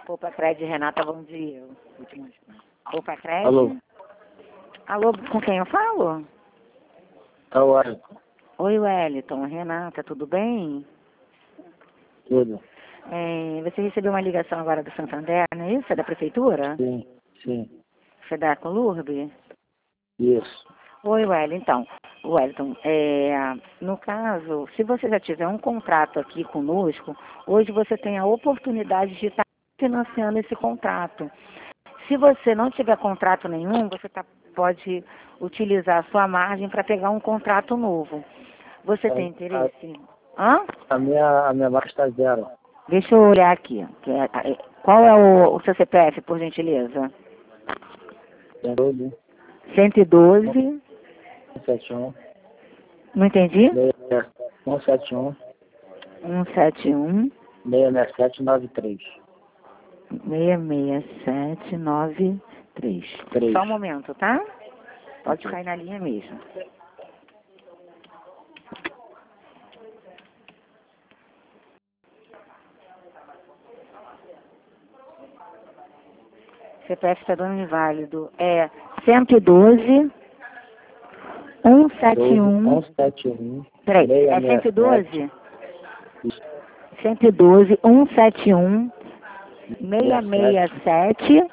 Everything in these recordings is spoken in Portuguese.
Poupa Cred, Renata, bom dia. Poupa Cred? Alô? Alô, com quem eu falo? Tá hora. Oi, Wellington, Renata, tudo bem? Tudo. Você recebeu uma ligação agora do Santander, não é isso? É da prefeitura? Sim, sim. Você é da Colurbe? Isso. Oi, Wellington, no caso, se você já tiver um contrato aqui conosco, hoje você tem a oportunidade de estar financiando esse contrato. Se você não tiver contrato nenhum, você pode utilizar a sua margem para pegar um contrato novo. Você tem interesse? Hã? A minha marca está zero. Deixa eu olhar aqui. Qual é o seu CPF, por gentileza? Tudo. 112. 171. Não entendi? 171. 171. 66793. 66793. Só um momento, tá? Pode ficar aí na linha mesmo. CPF está dando inválido. É 112 171. 171. Peraí, é 112? 112 171 667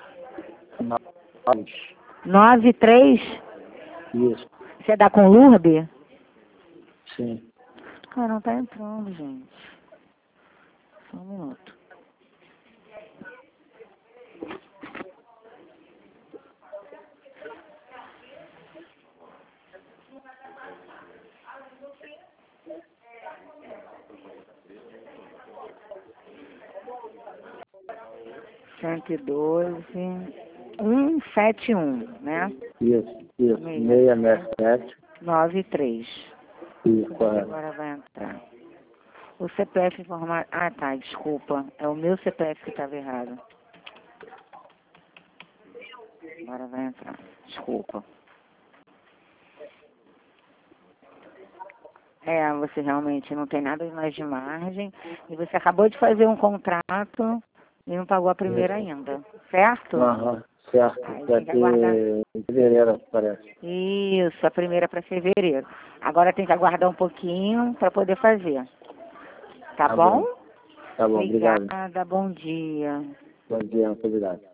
93. Isso. Você é da Colurbe? Sim. Ah, não tá entrando, gente. Só um minuto. Cento e 171, né? Isso. 667. 93. Isso, correto. Agora vai entrar. O CPF informar. Ah, tá, desculpa. É o meu CPF que estava errado. Agora vai entrar. Desculpa. Você realmente não tem nada mais de margem. E você acabou de fazer um contrato e não pagou a primeira ainda. Certo? Aham, certo. Aí Vai tem que aguardar. ter em fevereiro, parece. Isso, a primeira para fevereiro. Agora tem que aguardar um pouquinho para poder fazer. Tá bom? Tá bom, obrigado. Obrigada, bom dia. Bom dia, muito obrigado.